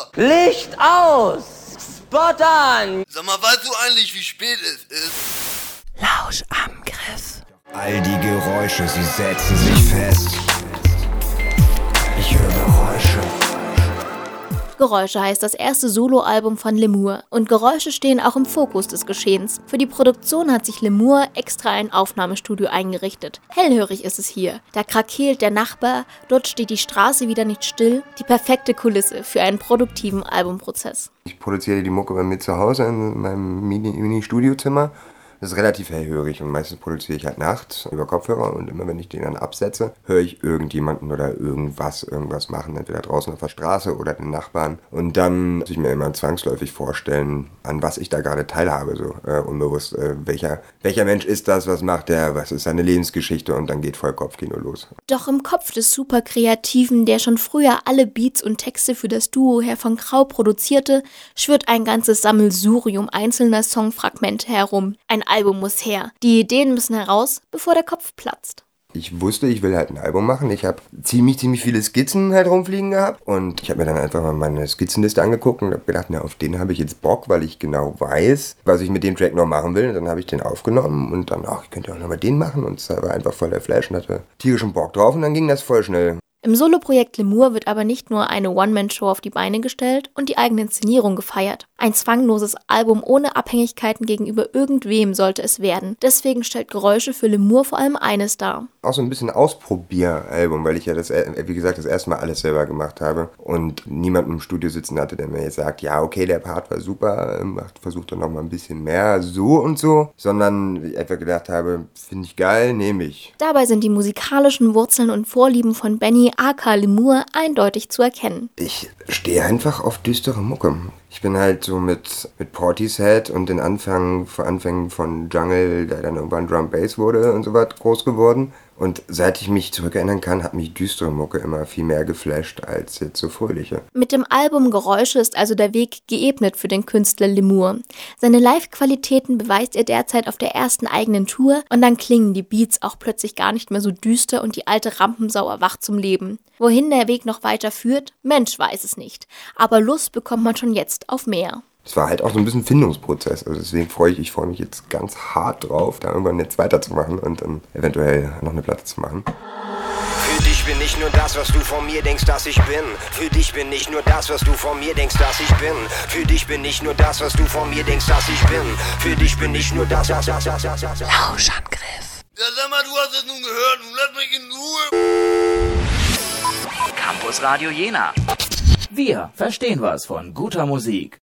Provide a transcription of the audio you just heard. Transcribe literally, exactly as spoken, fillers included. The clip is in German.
Licht aus! Spot an! Sag mal, weißt du eigentlich, wie spät es ist? Lauschangriff. All die Geräusche, sie setzen sich fest. Ich höre Geräusche. Geräusche heißt das erste Soloalbum von Lemur und Geräusche stehen auch im Fokus des Geschehens. Für die Produktion hat sich Lemur extra ein Aufnahmestudio eingerichtet. Hellhörig ist es hier. Da krakeelt der Nachbar, dort steht die Straße wieder nicht still. Die perfekte Kulisse für einen produktiven Albumprozess. Ich produziere die Mucke bei mir zu Hause in meinem Mini-Studiozimmer. Das ist relativ hellhörig und meistens produziere ich halt nachts über Kopfhörer und immer wenn ich den dann absetze, höre ich irgendjemanden oder irgendwas, irgendwas machen, entweder draußen auf der Straße oder den Nachbarn. Und dann muss ich mir immer zwangsläufig vorstellen, an was ich da gerade teilhabe, so äh, unbewusst. Äh, welcher, welcher Mensch ist das, was macht der, was ist seine Lebensgeschichte und dann geht voll Kopfkino los. Doch im Kopf des Superkreativen, der schon früher alle Beats und Texte für das Duo Herr von Krau produzierte, schwirrt ein ganzes Sammelsurium einzelner Songfragmente herum. Ein Album muss her. Die Ideen müssen heraus, bevor der Kopf platzt. Ich wusste, ich will halt ein Album machen. Ich habe ziemlich, ziemlich viele Skizzen halt rumfliegen gehabt. Und ich habe mir dann einfach mal meine Skizzenliste angeguckt und habe gedacht, na, auf den habe ich jetzt Bock, weil ich genau weiß, was ich mit dem Track noch machen will. Und dann habe ich den aufgenommen und dann, ach, ich könnte auch noch mal den machen. Und es war einfach voll der Flash und hatte tierischen Bock drauf. Und dann ging das voll schnell. Im Soloprojekt Lemur wird aber nicht nur eine One-Man-Show auf die Beine gestellt und die eigene Inszenierung gefeiert. Ein zwangloses Album ohne Abhängigkeiten gegenüber irgendwem sollte es werden. Deswegen stellt Geräusche für Lemur vor allem eines dar. Auch so ein bisschen Ausprobieralbum, weil ich ja das, wie gesagt, das erste Mal alles selber gemacht habe und niemanden im Studio sitzen hatte, der mir jetzt sagt, ja, okay, der Part war super, versucht doch noch mal ein bisschen mehr, so und so, sondern ich einfach gedacht habe, finde ich geil, nehme ich. Dabei sind die musikalischen Wurzeln und Vorlieben von Benny aka Lemur eindeutig zu erkennen. Ich stehe einfach auf düstere Mucke. Ich bin halt so mit, mit Portishead und den Anfang, vor Anfängen von Jungle, der dann irgendwann Drum Bass wurde und so was, groß geworden. Und seit ich mich zurückerinnern kann, hat mich düstere Mucke immer viel mehr geflasht als jetzt so fröhliche. Mit dem Album Geräusche ist also der Weg geebnet für den Künstler Lemur. Seine Live-Qualitäten beweist er derzeit auf der ersten eigenen Tour und dann klingen die Beats auch plötzlich gar nicht mehr so düster und die alte Rampensau erwacht zum Leben. Wohin der Weg noch weiter führt? Mensch weiß es nicht. Aber Lust bekommt man schon jetzt auf mehr. Es war halt auch so ein bisschen Findungsprozess, also deswegen freue ich, ich freue mich jetzt ganz hart drauf, da irgendwann jetzt weiterzumachen und dann eventuell noch eine Platte zu machen. Für dich bin ich nur das, was du von mir denkst, dass ich bin. Für dich bin ich nur das, was du von mir denkst, dass ich bin. Für dich bin ich nur das, was du von mir denkst, dass ich bin. Für dich bin ich nur das, das, das, das, das, das. Lauschangriff. Ja, sag mal, du hast es nun gehört, nun lass mich in Ruhe. Campus Radio Jena. Wir verstehen was von guter Musik.